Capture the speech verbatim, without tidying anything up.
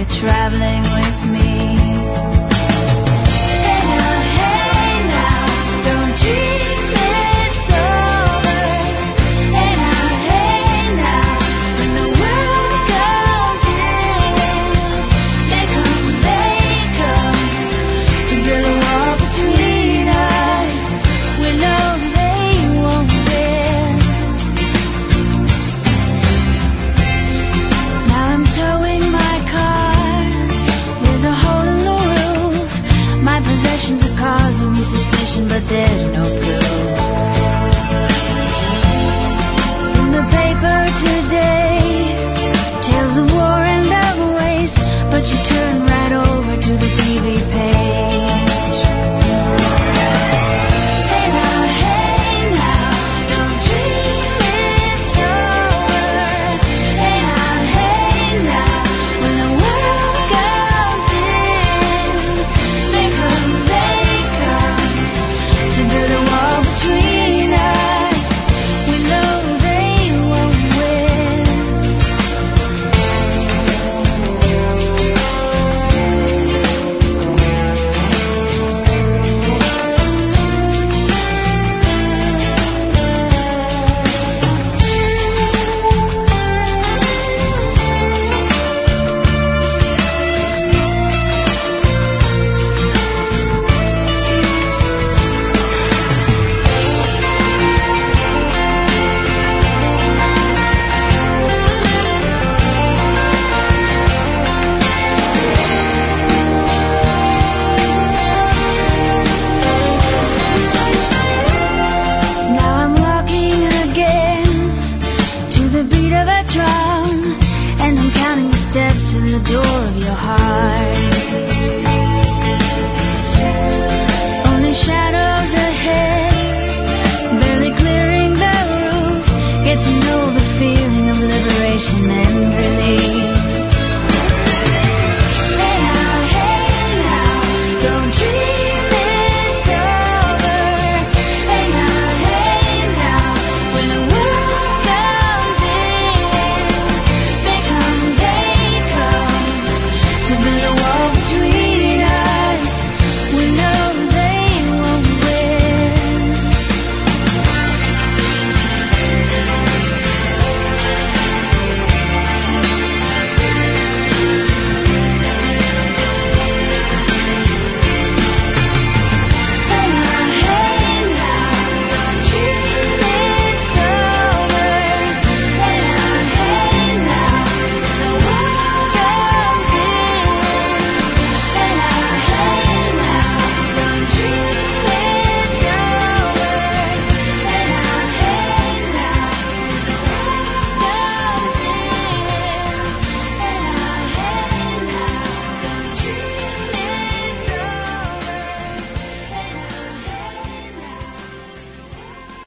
you're traveling with me. But there's no proof. In the paper today, tales of war and of waste, but you turn right over to the T V page. Hey now, hey now, don't dream it's over. Hey now, hey now, when the world comes in, they come, they come. To build a wall between us, we know they won't win. Now I'm walking again to the beat of a drum, and I'm counting the steps in the door of your heart.